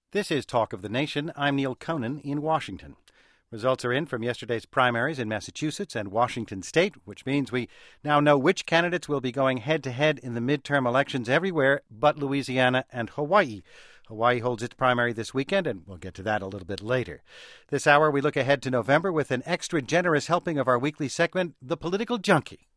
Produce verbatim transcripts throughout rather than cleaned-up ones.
This is Talk of the Nation. I'm Neil Conan in Washington. Results are in from yesterday's primaries in Massachusetts and Washington State, which means we now know which candidates will be going head-to-head in the midterm elections everywhere but Louisiana and Hawaii. Hawaii holds its primary this weekend, and we'll get to that a little bit later. This hour, we look ahead to November with an extra generous helping of our weekly segment, The Political Junkie.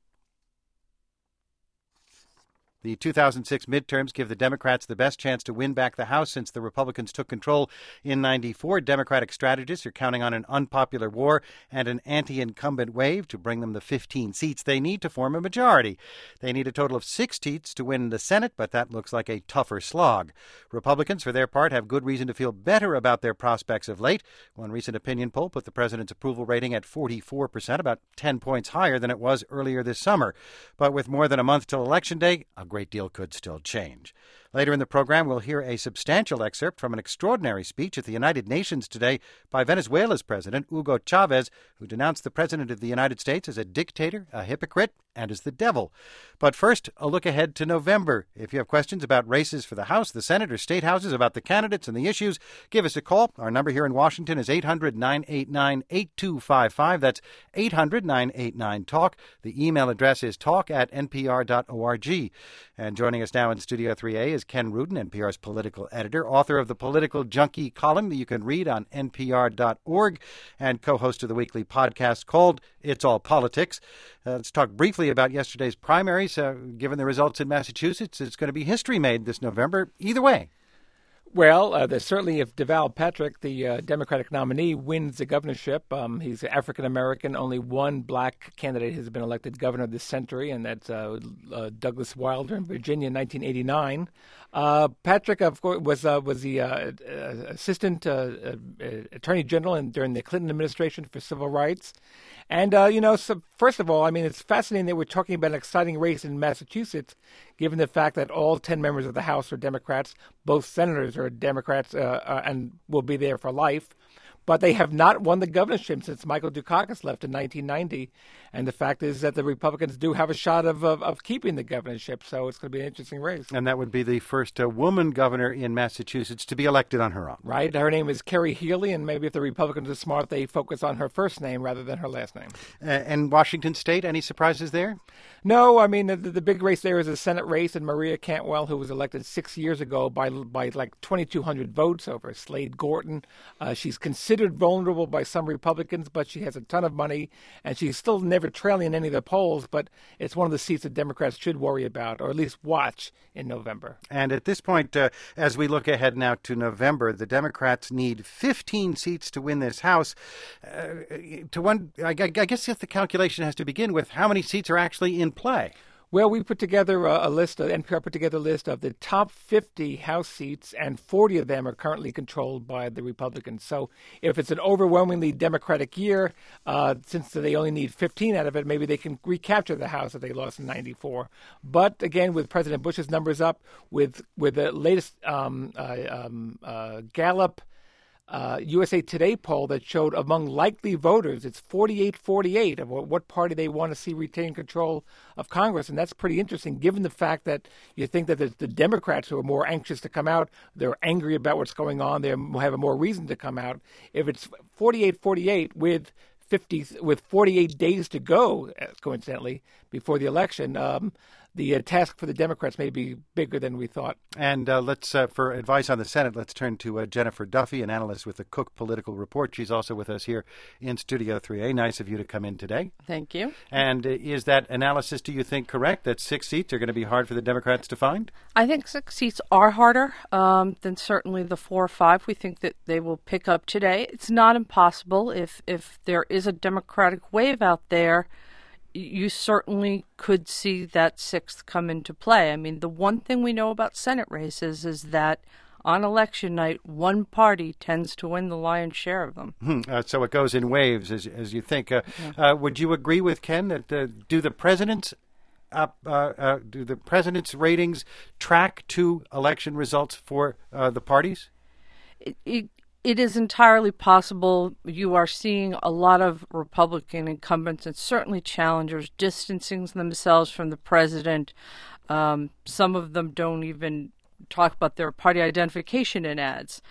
The two thousand six midterms give the Democrats the best chance to win back the House since the Republicans took control in ninety-four. Democratic strategists are counting on an unpopular war and an anti-incumbent wave to bring them the fifteen seats they need to form a majority. They need a total of six seats to win the Senate, but that looks like a tougher slog. Republicans, for their part, have good reason to feel better about their prospects of late. One recent opinion poll put the president's approval rating at forty-four percent, about ten points higher than it was earlier this summer. But with more than a month till Election Day, a great deal could still change. Later in the program, we'll hear a substantial excerpt from an extraordinary speech at the United Nations today by Venezuela's president, Hugo Chavez, who denounced the president of the United States as a dictator, a hypocrite, and as the devil. But first, a look ahead to November. If you have questions about races for the House, the Senate, or state houses, about the candidates and the issues, give us a call. Our number here in Washington is eight hundred, nine eight nine, eight two five five. That's eight hundred, nine eight nine, talk. The email address is talk at n p r dot org. And joining us now in Studio three A is Ken Rudin, N P R's political editor, author of the Political Junkie column that you can read on n p r dot org, and co-host of the weekly podcast called It's All Politics. Uh, let's talk briefly about yesterday's primaries. Uh, given the results in Massachusetts, it's going to be history made this November either way. Well, uh, there's certainly if Deval Patrick, the uh, Democratic nominee, wins the governorship, um, he's African-American. Only one black candidate has been elected governor this century, and that's uh, uh, Douglas Wilder in Virginia in nineteen eighty-nine. Uh, Patrick, of course, was uh, was the uh, uh, assistant uh, uh, attorney general in, during the Clinton administration for civil rights. And, uh, you know, so first of all, I mean, it's fascinating that we're talking about an exciting race in Massachusetts, given the fact that all ten members of the House are Democrats. Both senators are Democrats uh, uh, and will be there for life. But they have not won the governorship since Michael Dukakis left in nineteen ninety. And the fact is that the Republicans do have a shot of of, of keeping the governorship. So it's going to be an interesting race. And that would be the first uh, woman governor in Massachusetts to be elected on her own. Right. Her name is Kerry Healy. And maybe if the Republicans are smart, they focus on her first name rather than her last name. Uh, and Washington State, any surprises there? No, I mean, the, the big race there is a Senate race, and Maria Cantwell, who was elected six years ago by by like twenty-two hundred votes over Slade Gorton. Uh, she's considered vulnerable by some Republicans, but she has a ton of money, and she's still never trailing in any of the polls, but it's one of the seats that Democrats should worry about, or at least watch in November. And at this point, uh, as we look ahead now to November, the Democrats need fifteen seats to win this House. Uh, to one, I, I guess the calculation has to begin with how many seats are actually in play. Well, we put together a, a list, N P R put together a list of the top fifty House seats, and forty of them are currently controlled by the Republicans. So if it's an overwhelmingly Democratic year, uh, since they only need fifteen out of it, maybe they can recapture the House that they lost in ninety-four. But again, with President Bush's numbers up, with, with the latest um, uh, um, uh, Gallup Uh, U S A Today poll that showed among likely voters, it's forty-eight forty-eight of what, what party they want to see retain control of Congress. And that's pretty interesting, given the fact that you think that the, the Democrats who are more anxious to come out, they're angry about what's going on, they have a more reason to come out. If it's forty-eight forty-eight with fifty, with forty-eight days to go, coincidentally, before the election, um, the uh, task for the Democrats may be bigger than we thought. And uh, let's, uh, for advice on the Senate, let's turn to uh, Jennifer Duffy, an analyst with the Cook Political Report. She's also with us here in Studio three A. Nice of you to come in today. Thank you. And uh, is that analysis, do you think, correct, that six seats are going to be hard for the Democrats to find? I think six seats are harder um, than certainly the four or five we think that they will pick up today. It's not impossible. If, if there is a Democratic wave out there, you certainly could see that sixth come into play. I mean, the one thing we know about Senate races is that on election night, one party tends to win the lion's share of them. Hmm. Uh, so it goes in waves, as, as you think. Uh, yeah. uh, would you agree with Ken that uh, do the president's uh, uh, uh, do the president's ratings track to election results for uh, the parties? It, it, It is entirely possible. You are seeing a lot of Republican incumbents and certainly challengers distancing themselves from the president. Um, some of them don't even talk about their party identification in ads.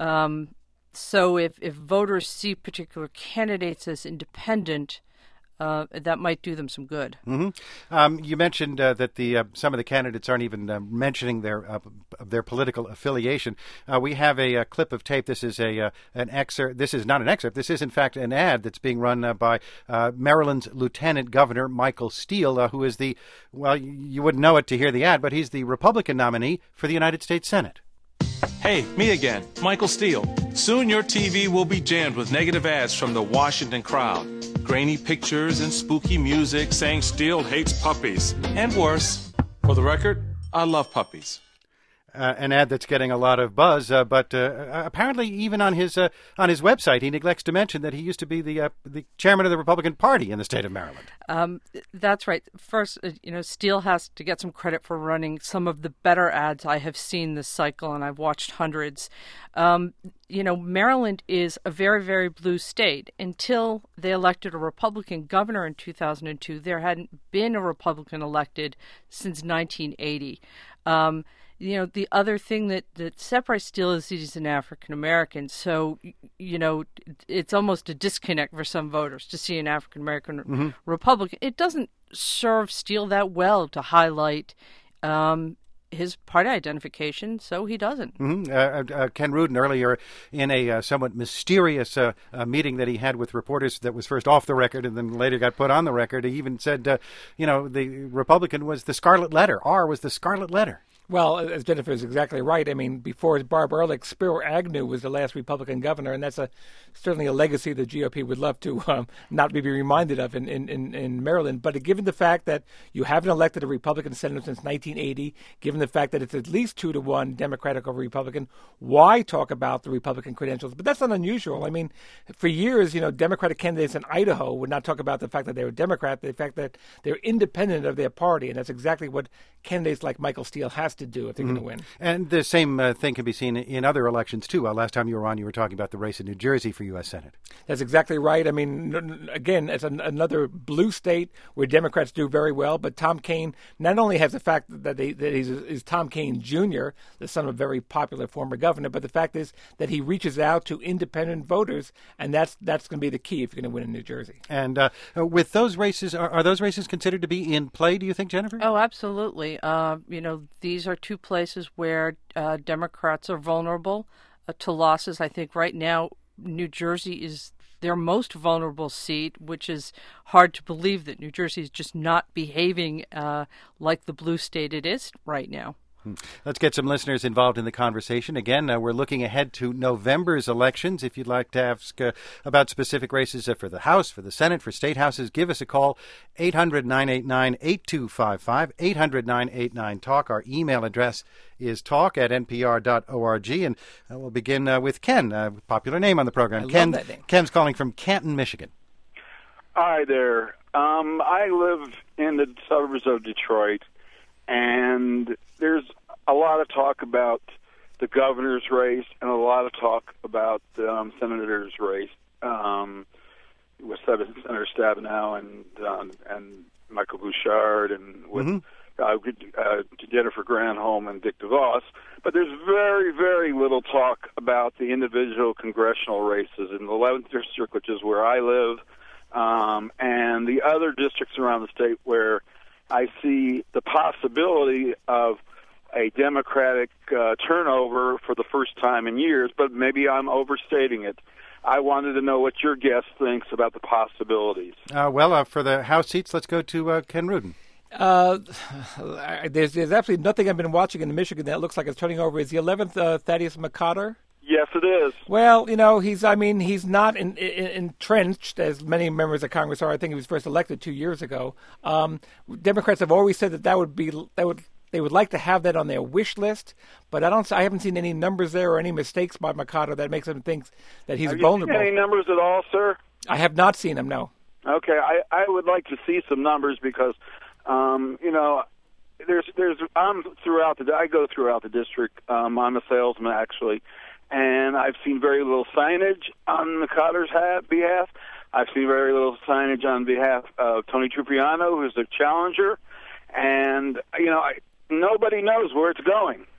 Um, so if, if voters see particular candidates as independent, Uh, that might do them some good. Mm-hmm. Um, you mentioned uh, that the uh, some of the candidates aren't even uh, mentioning their uh, their political affiliation. Uh, we have a, a clip of tape. This is a uh, an excerpt. This is not an excerpt. This is in fact an ad that's being run uh, by uh, Maryland's Lieutenant Governor Michael Steele, uh, who is the well, you wouldn't know it to hear the ad, but he's the Republican nominee for the United States Senate. Hey, me again, Michael Steele. Soon your T V will be jammed with negative ads from the Washington crowd. Grainy pictures and spooky music saying Steele hates puppies. And worse. For the record, I love puppies. Uh, an ad that's getting a lot of buzz, uh, but uh, apparently even on his uh, on his website, he neglects to mention that he used to be the uh, the chairman of the Republican Party in the state of Maryland. Um, that's right. First, uh, you know, Steele has to get some credit for running some of the better ads I have seen this cycle, and I've watched hundreds. Um, you know, Maryland is a very, very blue state. Until they elected a Republican governor in two thousand two, there hadn't been a Republican elected since nineteen eighty. Um, You know, the other thing that, that separates Steele is he's an African-American. So, you know, it's almost a disconnect for some voters to see an African-American mm-hmm. Republican. It doesn't serve Steele that well to highlight um, his party identification, so he doesn't. Mm-hmm. Uh, uh, Ken Rudin, earlier in a uh, somewhat mysterious uh, uh, meeting that he had with reporters that was first off the record and then later got put on the record, he even said, uh, you know, the Republican was the scarlet letter. R was the scarlet letter. Well, as Jennifer is exactly right. I mean, before Barb Ehrlich, Spiro Agnew was the last Republican governor, and that's a certainly a legacy the G O P would love to um, not be reminded of in, in, in, in Maryland. But given the fact that you haven't elected a Republican senator since nineteen eighty, given the fact that it's at least two to one Democratic over Republican, why talk about the Republican credentials? But that's not unusual. I mean, for years, you know, Democratic candidates in Idaho would not talk about the fact that they were Democrat, the fact that they're independent of their party, and that's exactly what candidates like Michael Steele has to do if they're mm-hmm. going to win. And the same uh, thing can be seen in other elections, too. Uh, last time you were on, you were talking about the race in New Jersey for U S Senate. That's exactly right. I mean, n- again, it's an, another blue state where Democrats do very well, but Tom Kean not only has the fact that, they, that he's is Tom Kean Junior, the son of a very popular former governor, but the fact is that he reaches out to independent voters, and that's that's going to be the key if you're going to win in New Jersey. And uh, with those races, are, are those races considered to be in play, do you think, Jennifer? Oh, absolutely. Uh, you know, these are two places where uh, Democrats are vulnerable uh, to losses. I think right now New Jersey is their most vulnerable seat, which is hard to believe that New Jersey is just not behaving uh, like the blue state it is right now. Let's get some listeners involved in the conversation. Again, uh, we're looking ahead to November's elections. If you'd like to ask uh, about specific races uh, for the House, for the Senate, for state houses, give us a call, eight hundred, nine eight nine, eight two five five, eight hundred, nine eight nine, talk. Our email address is talk at n p r dot org. And uh, we'll begin uh, with Ken, a popular name on the program. I Ken, love that name. Ken's calling from Canton, Michigan. Hi there. Um, I live in the suburbs of Detroit, and there's a lot of talk about the governor's race and a lot of talk about the um, senator's race um, with Senator Stabenow and um, and Michael Bouchard and with mm-hmm. uh, uh, Jennifer Granholm and Dick DeVos. But there's very, very little talk about the individual congressional races in the eleventh District, which is where I live, um, and the other districts around the state where I see the possibility of a Democratic uh, turnover for the first time in years, but maybe I'm overstating it. I wanted to know what your guest thinks about the possibilities. Uh, well, uh, for the House seats, let's go to uh, Ken Rudin. Uh, there's, there's absolutely nothing I've been watching in Michigan that looks like it's turning over. Is the eleventh uh, Thaddeus McCotter? Yes, it is. Well, you know, he's, I mean, he's not in, in, entrenched, as many members of Congress are. I think he was first elected two years ago. Um, Democrats have always said that that would be, that would, they would like to have that on their wish list, but I don't. I haven't seen any numbers there or any mistakes by McCotter that makes them think that he's have vulnerable. Have you seen any numbers at all, sir? I have not seen them, no. Okay, I, I would like to see some numbers because, um, you know, there's there's I'm throughout the I go throughout the district. Um, I'm a salesman actually, and I've seen very little signage on McCotter's ha- behalf. I've seen very little signage on behalf of Tony Trupiano, who's the challenger, and you know I. Nobody knows where it's going.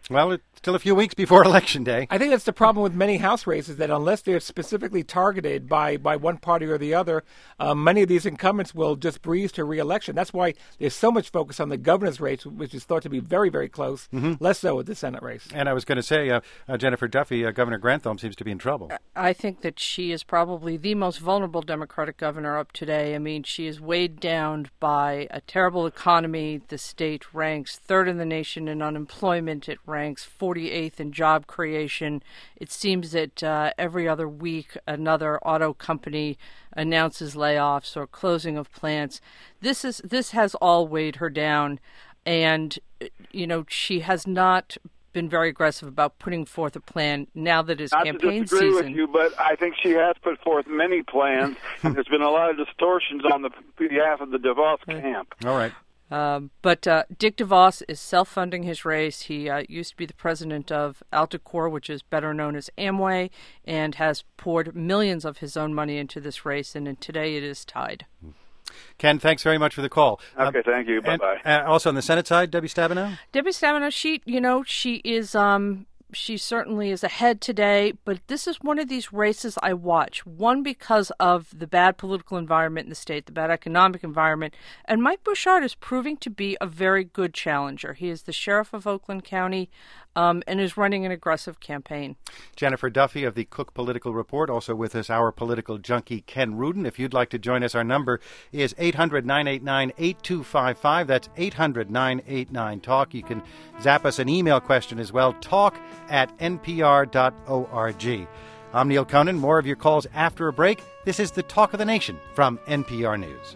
Well, it's still a few weeks before Election Day. I think that's the problem with many House races, that unless they're specifically targeted by, by one party or the other, uh, many of these incumbents will just breeze to re-election. That's why there's so much focus on the governor's race, which is thought to be very, very close, mm-hmm. less so with the Senate race. And I was going to say, uh, uh, Jennifer Duffy, uh, Governor Grantham seems to be in trouble. I think that she is probably the most vulnerable Democratic governor up today. I mean, she is weighed down by a terrible economy. The state ranks third in the nation in unemployment. It ranks forty-eighth in job creation. It seems that uh, every other week another auto company announces layoffs or closing of plants. This is this has all weighed her down, and you know she has not been very aggressive about putting forth a plan now that it's Not campaign to disagree season. with you, but I think she has put forth many plans, and there's been a lot of distortions on the behalf of the DeVos camp. All right. Um, but uh, Dick DeVos is self-funding his race. He uh, used to be the president of Alticor, which is better known as Amway, and has poured millions of his own money into this race, and today it is tied. Ken, thanks very much for the call. Okay, uh, thank you. Bye-bye. And, uh, also on the Senate side, Debbie Stabenow? Debbie Stabenow, she, you know, she is... Um, She certainly is ahead today, but this is one of these races I watch. One, because of the bad political environment in the state, the bad economic environment, and Mike Bouchard is proving to be a very good challenger. He is the sheriff of Oakland County um, and is running an aggressive campaign. Jennifer Duffy of the Cook Political Report, also with us, our political junkie Ken Rudin. If you'd like to join us, our number is eight hundred, nine eight nine, eight two five five. That's eight hundred, nine eight nine, talk. You can zap us an email question as well, talk at n p r dot org. I'm Neil Conan. More of your calls after a break. This is the Talk of the Nation from N P R News.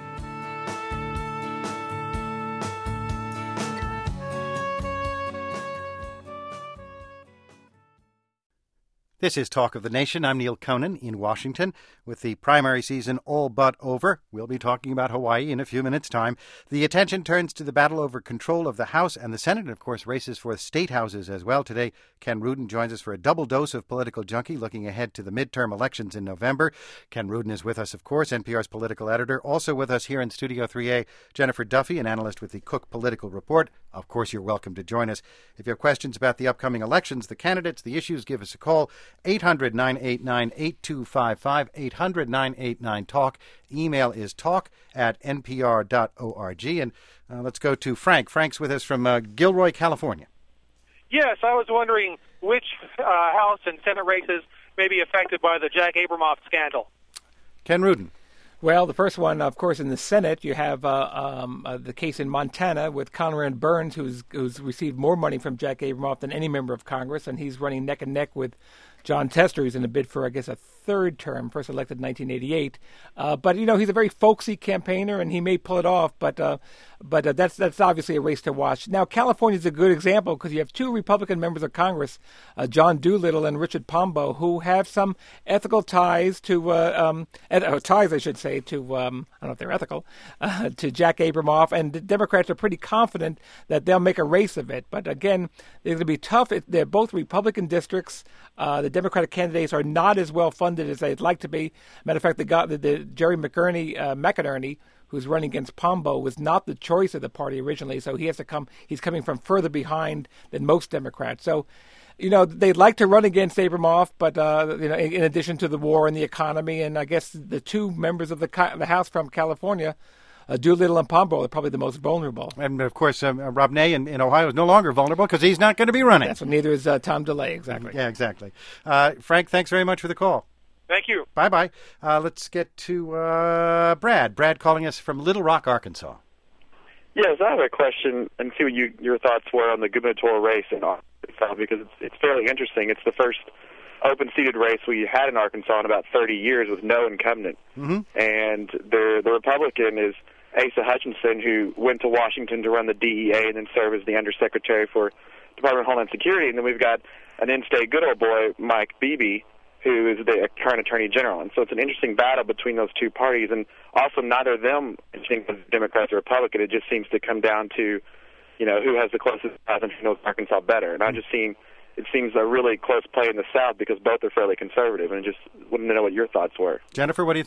This is Talk of the Nation. I'm Neil Conan in Washington. With the primary season all but over, we'll be talking about Hawaii in a few minutes' time. The attention turns to the battle over control of the House and the Senate, and of course races for state houses as well. Today, Ken Rudin joins us for a double dose of Political Junkie, looking ahead to the midterm elections in November. Ken Rudin is with us, of course, N P R's political editor. Also with us here in Studio three A, Jennifer Duffy, an analyst with the Cook Political Report. Of course, you're welcome to join us. If you have questions about the upcoming elections, the candidates, the issues, give us a call. eight hundred, nine eight nine, eight two five five, eight hundred, nine eight nine, talk. Email is talk at n p r dot org. And uh, let's go to Frank. Frank's with us from uh, Gilroy, California. Yes, I was wondering which uh, House and Senate races may be affected by the Jack Abramoff scandal. Ken Rudin. Well, the first one, of course, in the Senate, you have uh, um, uh, the case in Montana with Conrad Burns, who's who's received more money from Jack Abramoff than any member of Congress, and he's running neck and neck with John Tester, who's in a bid for, I guess, a third term, first elected in nineteen eighty-eight. Uh, but, you know, he's a very folksy campaigner, and he may pull it off, but uh, but uh, that's that's obviously a race to watch. Now, California is a good example because you have two Republican members of Congress, uh, John Doolittle and Richard Pombo, who have some ethical ties to, uh, um, eth- ties, I should say, to, um, I don't know if they're ethical, uh, to Jack Abramoff, and the Democrats are pretty confident that they'll make a race of it. But again, it's going to be tough. It, they're both Republican districts. Uh, the Democratic candidates are not as well funded as they'd like to be. Matter of fact, the, guy, the, the Jerry McInerney, uh, McInerney, who's running against Pombo, was not the choice of the party originally, so he has to come. He's coming from further behind than most Democrats. So, you know, they'd like to run against Abramoff, but uh, you know, in, in addition to the war and the economy, and I guess the two members of the the House from California, Uh, Doolittle and Pombo are probably the most vulnerable. And, of course, um, Rob Ney in, in Ohio is no longer vulnerable because he's not going to be running. That's what neither is uh, Tom DeLay, exactly. Yeah, exactly. Uh, Frank, thanks very much for the call. Thank you. Bye-bye. Uh, let's get to uh, Brad. Brad calling us from Little Rock, Arkansas. Yes, I have a question and see what you, your thoughts were on the gubernatorial race in Arkansas, because it's, it's fairly interesting. It's the first open-seated race we had in Arkansas in about thirty years with no incumbent. Mm-hmm. And the, the Republican is Asa Hutchinson, who went to Washington to run the D E A and then serve as the Undersecretary for Department of Homeland Security. And then we've got an in-state good old boy, Mike Beebe, who is the current Attorney General. And so it's an interesting battle between those two parties. And also neither of them, I think, Democrats or Republican. It just seems to come down to, you know, who has the closest ties and who knows Arkansas better. And I just seen it seems a really close play in the South because both are fairly conservative. And I just wanted to know what your thoughts were. Jennifer, what do you think?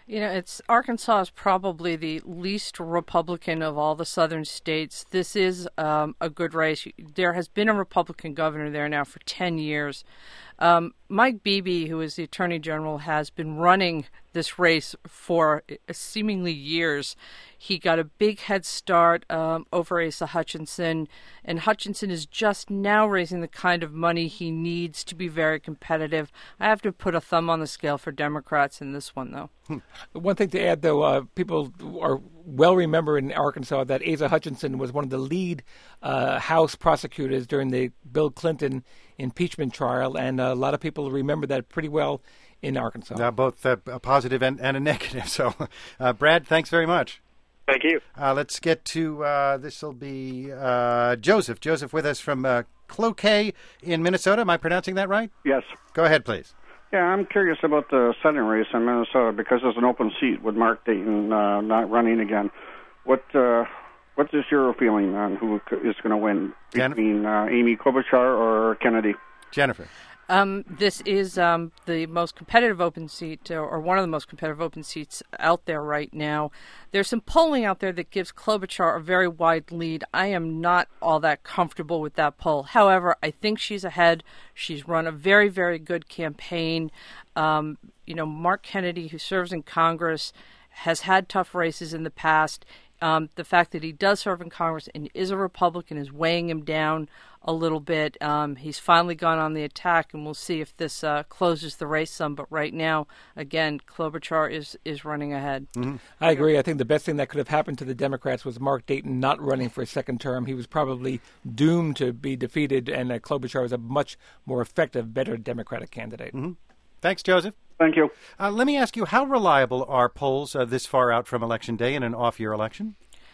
You know, it's Arkansas is probably the least Republican of all the southern states. This is um, a good race. There has been a Republican governor there now for ten years. Um, Mike Beebe, who is the Attorney General, has been running this race for seemingly years. He got a big head start um, over Asa Hutchinson, and Hutchinson is just now raising the kind of money he needs to be very competitive. I have to put a thumb on the scale for Democrats in this one, though. Hmm. One thing to add, though, uh, people are well remember in Arkansas that Asa Hutchinson was one of the lead uh, House prosecutors during the Bill Clinton impeachment trial, and a lot of people remember that pretty well in Arkansas. Uh, both uh, a positive and, and a negative. So, uh, Brad, thanks very much. Thank you. Uh, let's get to, uh, this will be uh, Joseph. Joseph with us from uh, Cloquet in Minnesota. Am I pronouncing that right? Yes. Go ahead, please. Yeah, I'm curious about the Senate race in Minnesota because there's an open seat with Mark Dayton uh, not running again. What uh, what is your feeling on who is going to win between uh, Amy Klobuchar or Kennedy? Jennifer. Um, this is um, the most competitive open seat, or, or one of the most competitive open seats out there right now. There's some polling out there that gives Klobuchar a very wide lead. I am not all that comfortable with that poll. However, I think she's ahead. She's run a very, very good campaign. Um, you know, Mark Kennedy, who serves in Congress, has had tough races in the past. Um, the fact that he does serve in Congress and is a Republican is weighing him down a little bit. Um, he's finally gone on the attack, and we'll see if this uh, closes the race some. But right now, again, Klobuchar is, is running ahead. Mm-hmm. I agree. I think the best thing that could have happened to the Democrats was Mark Dayton not running for a second term. He was probably doomed to be defeated, and uh, Klobuchar was a much more effective, better Democratic candidate. Mm-hmm. Thanks, Joseph. Thank you. Uh, let me ask you, how reliable are polls uh, this far out from Election Day in an off-year election?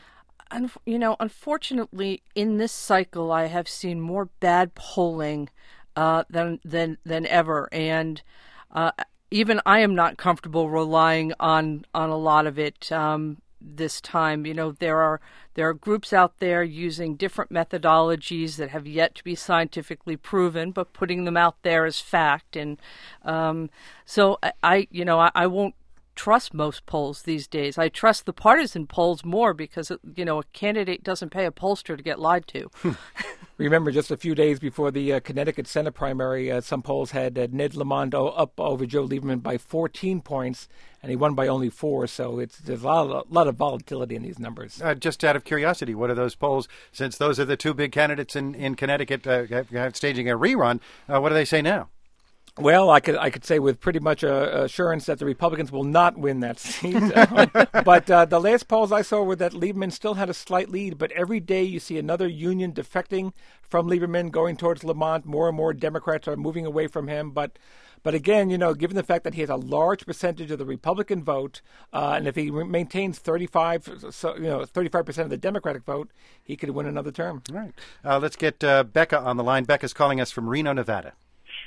Un- you know, unfortunately, in this cycle, I have seen more bad polling uh, than than than ever, and uh, even I am not comfortable relying on on a lot of it um, this time. You know, there are there are groups out there using different methodologies that have yet to be scientifically proven, but putting them out there as fact, and um, so I, I, you know, I, I won't trust most polls these days. I trust the partisan polls more because, you know, a candidate doesn't pay a pollster to get lied to. Remember, just a few days before the uh, Connecticut Senate primary, uh, some polls had uh, Ned Lamont up over Joe Lieberman by fourteen points, and he won by only four. So it's there's a lot of, a lot of volatility in these numbers. Uh, just out of curiosity, what are those polls? Since those are the two big candidates in, in Connecticut uh, staging a rerun, uh, what do they say now? Well, I could I could say with pretty much uh, assurance that the Republicans will not win that seat. um, but uh, the last polls I saw were that Lieberman still had a slight lead. But every day you see another union defecting from Lieberman, going towards Lamont. More and more Democrats are moving away from him. But but again, you know, given the fact that he has a large percentage of the Republican vote, uh, and if he re- maintains thirty-five, so, you know, thirty-five percent of the Democratic vote, he could win another term. All right. Uh, let's get uh, Becca on the line. Becca's calling us from Reno, Nevada.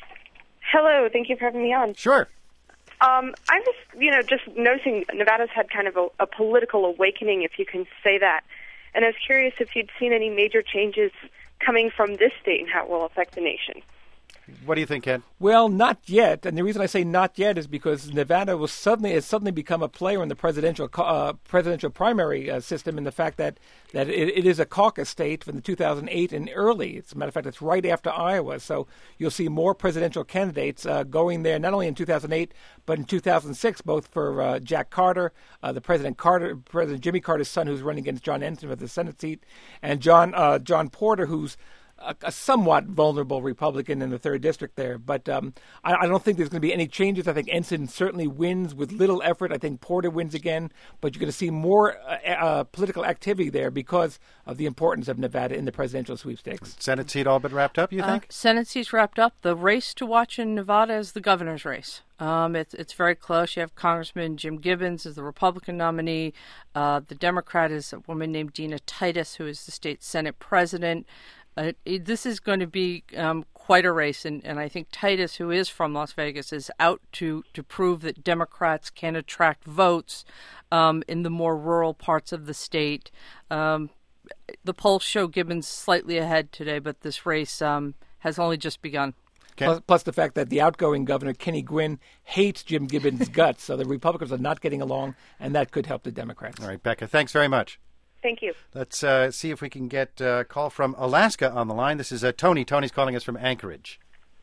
Hello, thank you for having me on. Sure. Um, I'm just, you know, just noticing Nevada's had kind of a, a political awakening, if you can say that. And I was curious if you'd seen any major changes coming from this state and how it will affect the nation. What do you think, Ken? Well, not yet, and the reason I say not yet is because Nevada will suddenly has suddenly become a player in the presidential uh, presidential primary uh, system, in the fact that that it, it is a caucus state from the two thousand eight and early. As a matter of fact, it's right after Iowa, so you'll see more presidential candidates uh, going there, not only in two thousand eight but in two thousand six, both for uh, Jack Carter, uh, the President Carter, President Jimmy Carter's son, who's running against John Ensign for the Senate seat, and John uh, John Porter, who's A, a somewhat vulnerable Republican in the third district there. But um, I, I don't think there's going to be any changes. I think Ensign certainly wins with little effort. I think Porter wins again. But you're going to see more uh, uh, political activity there because of the importance of Nevada in the presidential sweepstakes. Senate seat all but wrapped up, you think? Uh, Senate seat's wrapped up. The race to watch in Nevada is the governor's race. Um, it's it's very close. You have Congressman Jim Gibbons as the Republican nominee. Uh, the Democrat is a woman named Dina Titus, who is the state Senate president. Uh, it, this is going to be um, quite a race, and, and I think Titus, who is from Las Vegas, is out to, to prove that Democrats can attract votes um, in the more rural parts of the state. Um, the polls show Gibbons slightly ahead today, but this race um, has only just begun. Plus, plus the fact that the outgoing governor, Kenny Gwynn, hates Jim Gibbons' guts. So the Republicans are not getting along, and that could help the Democrats. All right, Becca, thanks very much. Thank you. Let's uh, see if we can get a call from Alaska on the line. This is uh, Tony. Tony's calling us from Anchorage.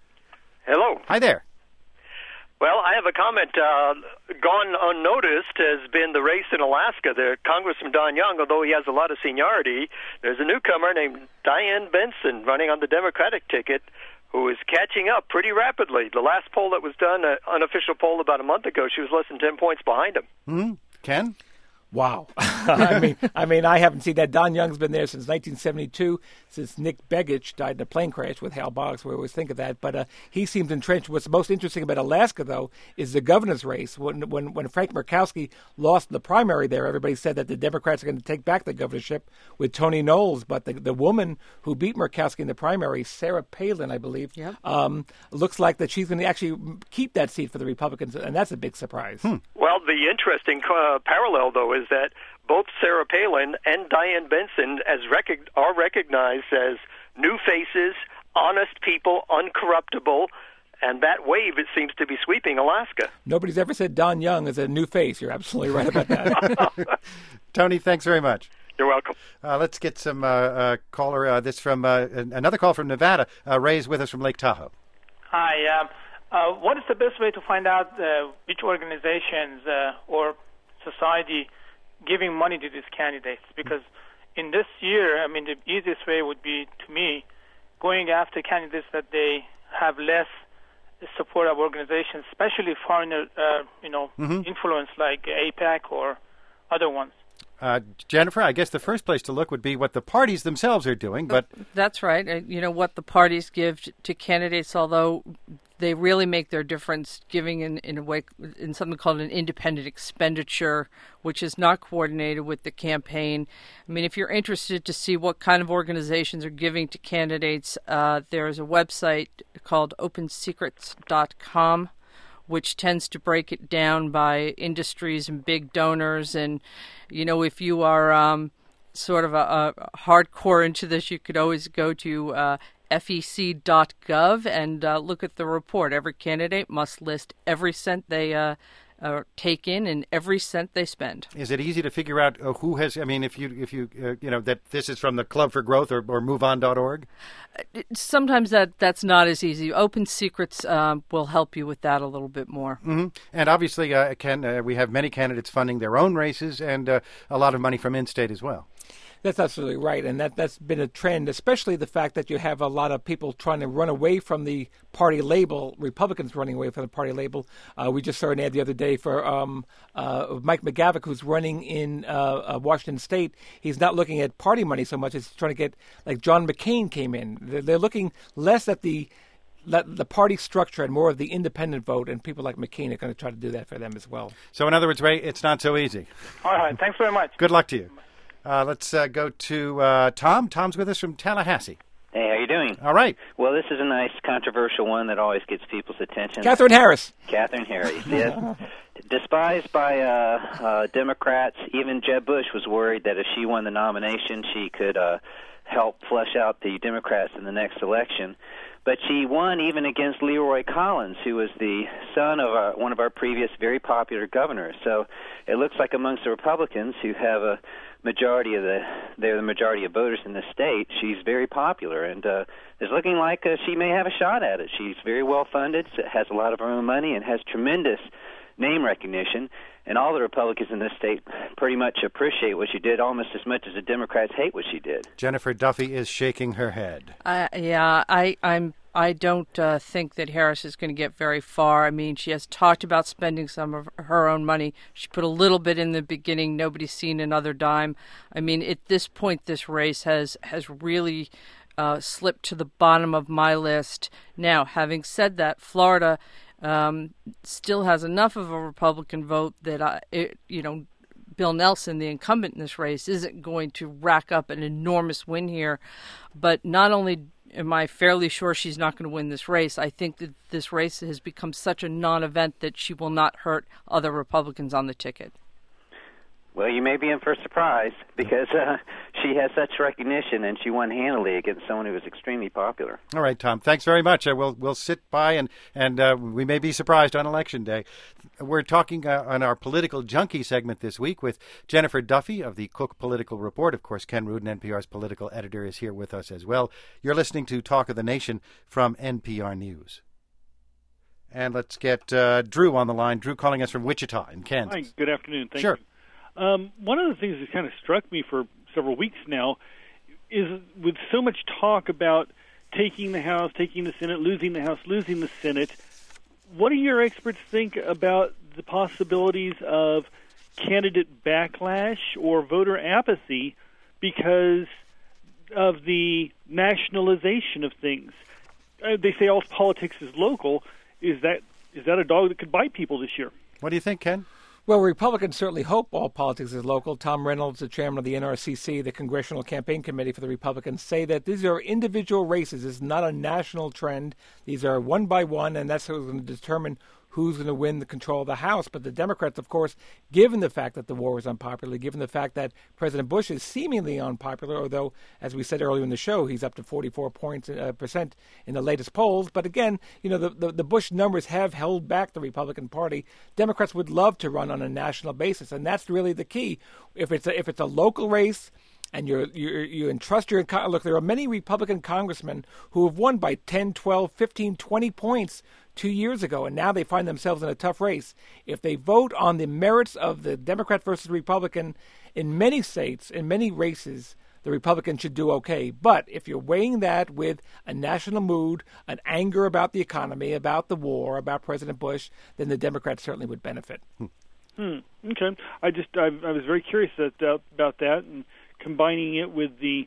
Hello. Hi there. Well, I have a comment. Uh, gone unnoticed has been the race in Alaska. The Congressman Don Young, although he has a lot of seniority, there's a newcomer named Dianne Benson running on the Democratic ticket who is catching up pretty rapidly. The last poll that was done, an unofficial poll about a month ago, she was less than ten points behind him. Mm-hmm. Ken? Wow. I mean, I mean, I haven't seen that. Don Young's been there since nineteen seventy-two, since Nick Begich died in a plane crash with Hal Boggs. We always think of that. But uh, he seems entrenched. What's most interesting about Alaska, though, is the governor's race. When, when, when Frank Murkowski lost the primary there, everybody said that the Democrats are going to take back the governorship with Tony Knowles. But the, the woman who beat Murkowski in the primary, Sarah Palin, I believe, yep. um, looks like that she's going to actually keep that seat for the Republicans. And that's a big surprise. Hmm. Well, the interesting uh, parallel, though, is that both Sarah Palin and Dianne Benson as rec- are recognized as new faces, honest people, uncorruptible, and that wave, it seems to be sweeping Alaska. Nobody's ever said Don Young is a new face. You're absolutely right about that. Tony, thanks very much. You're welcome. Uh, let's get some uh, uh, caller. Uh, this from uh, another call from Nevada. Uh, Ray's with us from Lake Tahoe. Hi. Um, uh, what is the best way to find out uh, which organizations uh, or society giving money to these candidates? Because in this year, I mean, the easiest way would be, to me, going after candidates that they have less support of organizations, especially foreigner, uh, you know, mm-hmm. influence like AIPAC or other ones. Uh, Jennifer, I guess the first place to look would be what the parties themselves are doing. But that's right. Uh, you know, what the parties give to candidates, although they really make their difference giving in, in a way in something called an independent expenditure, which is not coordinated with the campaign. I mean, if you're interested to see what kind of organizations are giving to candidates, uh, there's a website called open secrets dot com, which tends to break it down by industries and big donors. And, you know, if you are um, sort of a, a hardcore into this, you could always go to uh, F E C dot gov and uh, look at the report. Every candidate must list every cent they uh, uh, take in and every cent they spend. Is it easy to figure out uh, who has? I mean, if you if you uh, you know that this is from the Club for Growth or, or move on dot org? Sometimes that that's not as easy. Open Secrets um, will help you with that a little bit more. Mm-hmm. And obviously, uh, Ken, uh, we have many candidates funding their own races and uh, a lot of money from in-state as well. That's absolutely right, and that, that's been a trend, especially the fact that you have a lot of people trying to run away from the party label, Republicans running away from the party label. Uh, we just saw an ad the other day for um, uh, Mike McGavick, who's running in uh, uh, Washington State. He's not looking at party money so much as he's trying to get, like John McCain came in. They're, they're looking less at the the party structure and more of the independent vote, and people like McCain are going to try to do that for them as well. So in other words, Ray, it's not so easy. All right, thanks very much. Good luck to you. Uh, let's uh, go to uh, Tom. Tom's with us from Tallahassee. Hey, how you doing? All right. Well, this is a nice controversial one that always gets people's attention. Catherine Harris. Catherine Harris, yes. Despised by uh, uh, Democrats, even Jeb Bush was worried that if she won the nomination, she could uh, help flush out the Democrats in the next election. But she won even against Leroy Collins, who was the son of our, one of our previous very popular governors. So it looks like amongst the Republicans, who have a majority of the they're the majority of voters in the state, she's very popular, and uh, it's looking like uh, she may have a shot at it. She's very well funded, has a lot of her own money, and has tremendous name recognition. And all the Republicans in this state pretty much appreciate what she did, almost as much as the Democrats hate what she did. Jennifer Duffy is shaking her head. Uh, yeah, I, I'm. I don't uh, think that Harris is going to get very far. I mean, she has talked about spending some of her own money. She put a little bit in the beginning. Nobody's seen another dime. I mean, at this point, this race has has really uh, slipped to the bottom of my list. Now, having said that, Florida um, still has enough of a Republican vote that I, it, you know. Bill Nelson, the incumbent in this race, isn't going to rack up an enormous win here. But not only am I fairly sure she's not going to win this race, I think that this race has become such a non-event that she will not hurt other Republicans on the ticket. Well, you may be in for a surprise, because uh, she has such recognition, and she won handily against someone who was extremely popular. All right, Tom. Thanks very much. Uh, we'll we'll sit by and and uh, we may be surprised on Election Day. We're talking uh, on our political junkie segment this week with Jennifer Duffy of the Cook Political Report. Of course, Ken Rudin, N P R's political editor, is here with us as well. You're listening to Talk of the Nation from N P R News. And let's get uh, Drew on the line. Drew calling us from Wichita in Kansas. Hi, good afternoon. Thank sure. you. Um, one of the things that kind of struck me for several weeks now is with so much talk about taking the House, taking the Senate, losing the House, losing the Senate, what do your experts think about the possibilities of candidate backlash or voter apathy because of the nationalization of things? Uh, they say all politics is local. Is that is that a dog that could bite people this year? What do you think, Ken? Well, Republicans certainly hope all politics is local. Tom Reynolds, the chairman of the N R C C, the Congressional Campaign Committee for the Republicans, say that these are individual races. It's not a national trend. These are one by one, and that's what's going to determine who's going to win the control of the House. But the Democrats, of course, given the fact that the war was unpopular, given the fact that President Bush is seemingly unpopular, although, as we said earlier in the show, he's up to forty-four points, uh, percent in the latest polls. But again, you know, the, the, the Bush numbers have held back the Republican Party. Democrats would love to run on a national basis, and that's really the key. If it's a, if it's a local race, and you're, you you entrust your – look, there are many Republican congressmen who have won by ten, twelve, fifteen, twenty points two years ago, and now they find themselves in a tough race. If they vote on the merits of the Democrat versus Republican in many states, in many races, the Republicans should do okay. But if you're weighing that with a national mood, an anger about the economy, about the war, about President Bush, then the Democrats certainly would benefit. Hmm. Hmm. Okay. I just I, I was very curious that, uh, about that, and combining it with the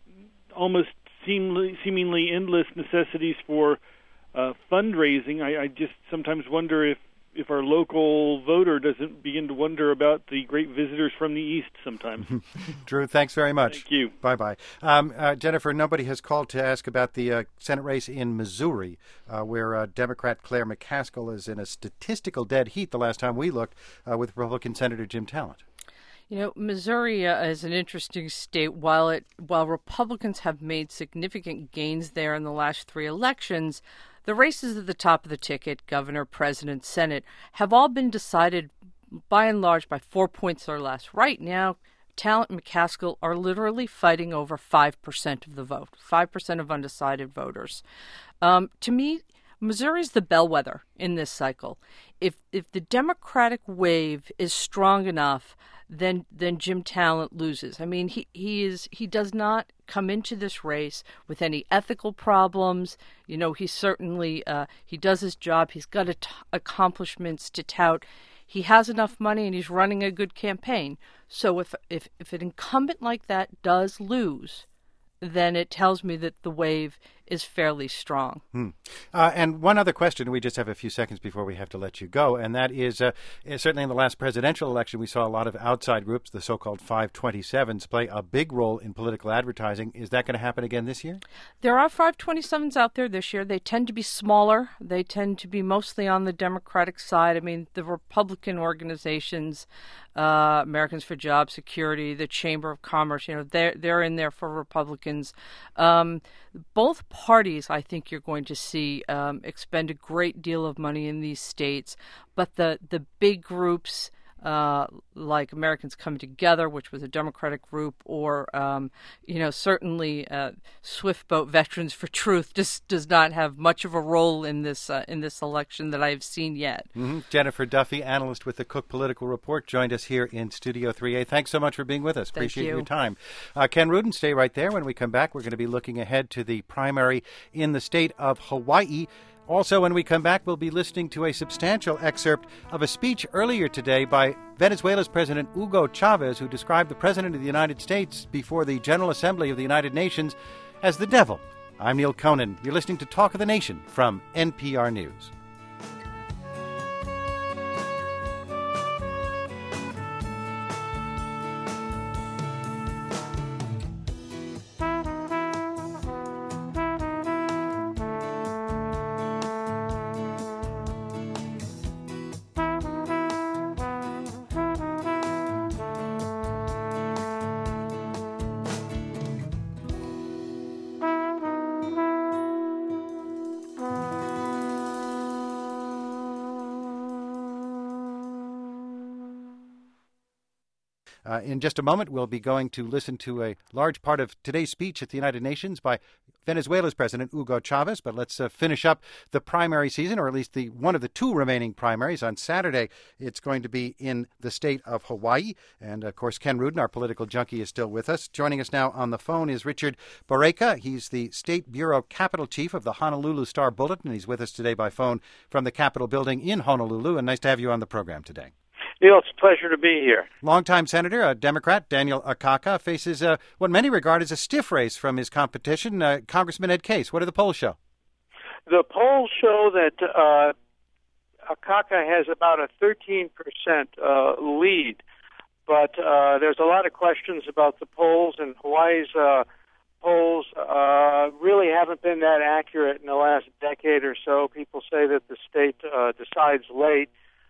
almost seemingly, seemingly endless necessities for uh, fundraising. I, I just sometimes wonder if, if our local voter doesn't begin to wonder about the great visitors from the East sometimes. Drew, thanks very much. Thank you. Bye-bye. Um, uh, Jennifer, nobody has called to ask about the uh, Senate race in Missouri, uh, where uh, Democrat Claire McCaskill is in a statistical dead heat the last time we looked uh, with Republican Senator Jim Talent. You know, Missouri uh, is an interesting state. While it while Republicans have made significant gains there in the last three elections, the races at the top of the ticket, governor, president, Senate, have all been decided by and large by four points or less. Right now, Talent and McCaskill are literally fighting over five percent of the vote, five percent of undecided voters. Um, to me, Missouri's the bellwether in this cycle. If if the Democratic wave is strong enough, then then Jim Talent loses. I mean, he, he is he does not come into this race with any ethical problems. You know, he certainly uh, he does his job. He's got a t- accomplishments to tout. He has enough money, and he's running a good campaign. So if if if an incumbent like that does lose, then it tells me that the wave is fairly strong. Hmm. Uh, and one other question, we just have a few seconds before we have to let you go, and that is, uh, certainly in the last presidential election, we saw a lot of outside groups, the so-called five twenty-sevens, play a big role in political advertising. Is that going to happen again this year? There are five twenty-sevens out there this year. They tend to be smaller. They tend to be mostly on the Democratic side. I mean, the Republican organizations, uh, Americans for Job Security, the Chamber of Commerce, you know, they're, they're in there for Republicans. Um, both parties, I think you're going to see um, expend a great deal of money in these states, but the, the big groups uh, like Americans Coming Together, which was a Democratic group, or um, you know, certainly uh, Swift Boat Veterans for Truth just does not have much of a role in this uh, in this election that I've seen yet. Mm-hmm. Jennifer Duffy, analyst with the Cook Political Report, joined us here in Studio three A. Thanks so much for being with us. Thank Appreciate you. your time. Uh, Ken Rudin, stay right there. When we come back, we're going to be looking ahead to the primary in the state of Hawaii. Also, when we come back, we'll be listening to a substantial excerpt of a speech earlier today by Venezuela's President Hugo Chavez, who described the President of the United States before the General Assembly of the United Nations as the devil. I'm Neil Conan. You're listening to Talk of the Nation from N P R News. Uh, in just a moment, we'll be going to listen to a large part of today's speech at the United Nations by Venezuela's President Hugo Chavez. But let's uh, finish up the primary season, or at least the one of the two remaining primaries. On Saturday, it's going to be in the state of Hawaii. And, of course, Ken Rudin, our political junkie, is still with us. Joining us now on the phone is Richard Boureka. He's the State Bureau Capital Chief of the Honolulu Star Bulletin. He's with us today by phone from the Capitol building in Honolulu. And nice to have you on the program today. Neil, it's a pleasure to be here. Longtime Senator, a Democrat, Daniel Akaka, faces uh, what many regard as a stiff race from his competition, uh, Congressman Ed Case. What do the polls show? The polls show that uh, Akaka has about a thirteen percent uh, lead, but uh, there's a lot of questions about the polls, and Hawaii's uh, polls uh, really haven't been that accurate in the last decade or so. People say that the state uh, decides late.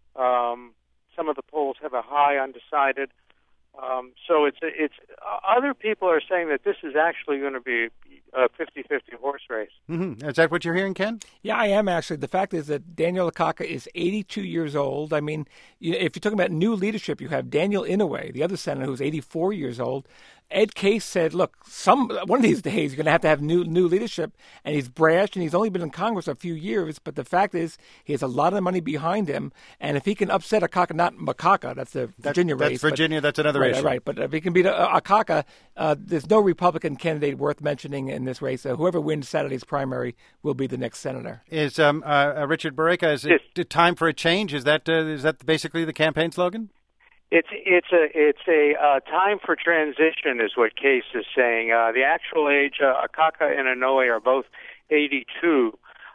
Um, Some of the polls have a high undecided. Um, so it's it's uh, other people are saying that this is actually going to be a fifty-fifty horse race. Mm-hmm. Is that what you're hearing, Ken? Yeah, I am actually. The fact is that Daniel Akaka is eighty-two years old. I mean, if you're talking about new leadership, you have Daniel Inouye, the other senator, who's eighty-four years old. Ed Case said, look, some one of these days you're going to have to have new new leadership, and he's brash, and he's only been in Congress a few years, but the fact is he has a lot of money behind him, and if he can upset Akaka, not Makaka, that's the Virginia that, race. That's Virginia, but, that's another right, issue. Right, but if he can beat uh, Akaka, uh, there's no Republican candidate worth mentioning in this race. Uh, whoever wins Saturday's primary will be the next senator. Is um, uh, Richard Boureka, is it yes. time for a change? Is that uh, is that basically the campaign slogan? It's it's a it's a uh, time for transition, is what Case is saying. Uh, the actual age, uh, Akaka and Inouye are both eighty-two.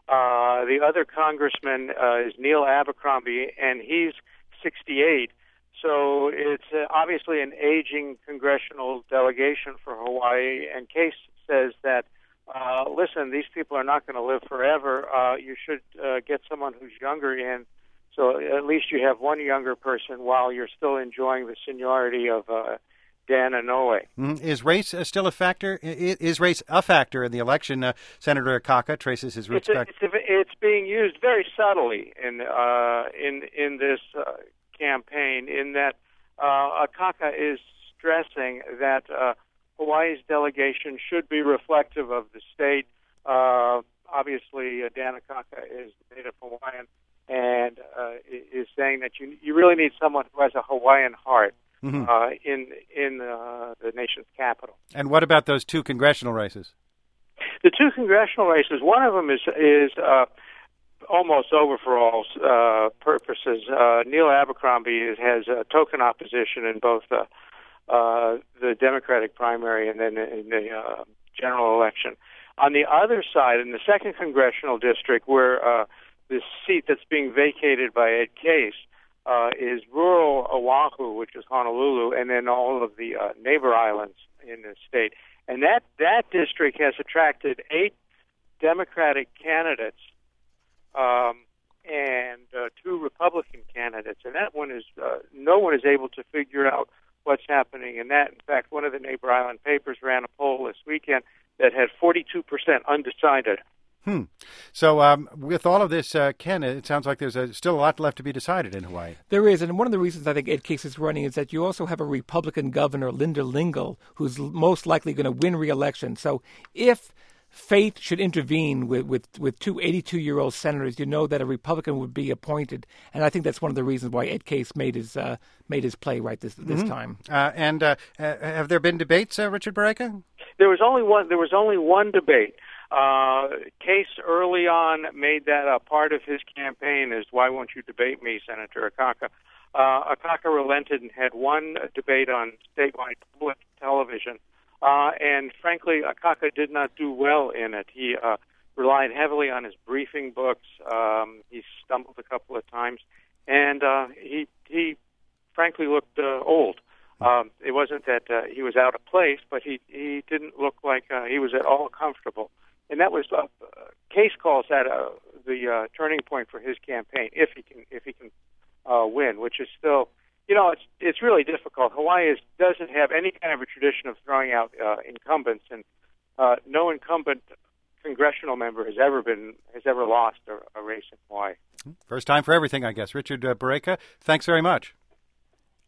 Uh, the other congressman uh, is Neil Abercrombie, and he's sixty-eight. So it's uh, obviously an aging congressional delegation for Hawaii. And Case says that, uh, listen, these people are not going to live forever. Uh, you should uh, get someone who's younger in. So at least you have one younger person while you're still enjoying the seniority of uh, Dan Inouye. Mm, is race uh, still a factor? Is, is race a factor in the election? Uh, Senator Akaka traces his roots it's, a, back. It's, a, it's being used very subtly in uh, in in this uh, campaign. In that uh, Akaka is stressing that uh, Hawaii's delegation should be reflective of the state. Uh, obviously, uh, Dan Akaka is Native Hawaiian. And uh, is saying that you you really need someone who has a Hawaiian heart mm-hmm. uh, in in uh, the nation's capital. And what about those two congressional races? The two congressional races, one of them is is uh, almost over for all uh, purposes. Uh, Neil Abercrombie is, has a token opposition in both the uh, the Democratic primary and then in the uh, general election. On the other side, in the second congressional district, where uh, this seat that's being vacated by Ed Case uh, is rural Oahu, which is Honolulu, and then all of the uh, neighbor islands in the state. And that, that district has attracted eight Democratic candidates um, and uh, two Republican candidates. And that one is, uh, no one is able to figure out what's happening in that. In fact, one of the neighbor island papers ran a poll this weekend that had forty-two percent undecided. Hmm. So um, with all of this, uh, Ken, it sounds like there's a, still a lot left to be decided in Hawaii. There is, and one of the reasons I think Ed Case is running is that you also have a Republican governor, Linda Lingle, who's most likely going to win re-election. So if fate should intervene with, with, with two eighty-two-year-old senators, you know that a Republican would be appointed, and I think that's one of the reasons why Ed Case made his uh, made his play right this this mm-hmm. time. Uh, and uh, have there been debates, uh, Richard Boureka? There was only one. There was only one debate. Uh, Case early on made that a part of his campaign is, why won't you debate me, Senator Akaka? Uh, Akaka relented and had one debate on statewide public television. Uh, and frankly, Akaka did not do well in it. He uh, relied heavily on his briefing books. Um, he stumbled a couple of times. And uh, he, he frankly looked uh, old. Um, it wasn't that uh, he was out of place, but he, he didn't look like uh, he was at all comfortable. And that was uh, Case calls that uh, the uh, turning point for his campaign, if he can if he can uh, win, which is still, you know, it's it's really difficult. Hawaii is, doesn't have any kind of a tradition of throwing out uh, incumbents, and uh, no incumbent congressional member has ever been has ever lost a, a race in Hawaii. First time for everything, I guess. Richard uh, Boureka, thanks very much.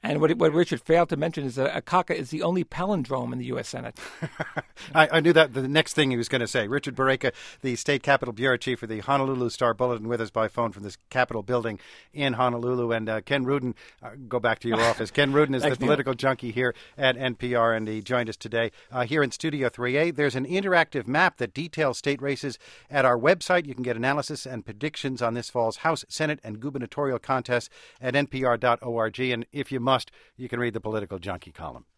And what, what Richard failed to mention is that Akaka is the only palindrome in the U S. Senate. I, I knew that the next thing he was going to say. Richard Bareka, the State Capitol Bureau Chief for the Honolulu Star Bulletin, with us by phone from this Capitol building in Honolulu. And uh, Ken Rudin, uh, go back to your office. Ken Rudin is the political junkie here at N P R, and he joined us today uh, here in Studio three A. There's an interactive map that details state races at our website. You can get analysis and predictions on this fall's House, Senate, and gubernatorial contests at N P R dot org. And if you must, you can read the Political Junkie column.